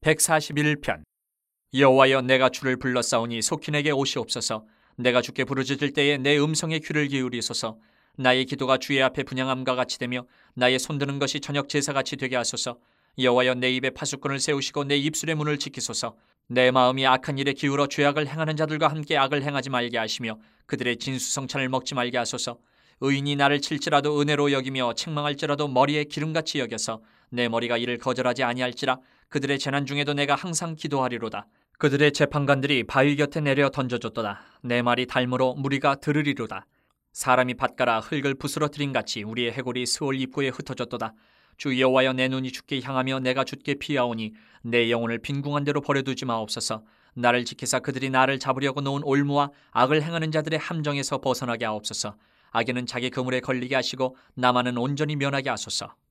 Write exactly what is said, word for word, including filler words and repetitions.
백사십일 편. 여호와여, 내가 주를 불렀사오니 속히 내게 오시옵소서. 내가 주께 부르짖을 때에 내 음성에 귀를 기울이소서. 나의 기도가 주의 앞에 분향함과 같이 되며 나의 손드는 것이 저녁 제사같이 되게 하소서. 여호와여, 내 입에 파수꾼을 세우시고 내 입술의 문을 지키소서. 내 마음이 악한 일에 기울어 죄악을 행하는 자들과 함께 악을 행하지 말게 하시며 그들의 진수성찬을 먹지 말게 하소서. 의인이 나를 칠지라도 은혜로 여기며 책망할지라도 머리에 기름같이 여겨서 내 머리가 이를 거절하지 아니할지라. 그들의 재난 중에도 내가 항상 기도하리로다. 그들의 재판관들이 바위 곁에 내려 던져줬도다. 내 말이 달무로 무리가 들으리로다. 사람이 밭가라 흙을 부스러뜨린 같이 우리의 해골이 스올 입구에 흩어졌도다. 주 여호와여, 내 눈이 주께 향하며 내가 주께 피하오니 내 영혼을 빈궁한 대로 버려두지 마옵소서. 나를 지키사 그들이 나를 잡으려고 놓은 올무와 악을 행하는 자들의 함정에서 벗어나게 하옵소서. 악인은 자기 그물에 걸리게 하시고 나만은 온전히 면하게 하소서.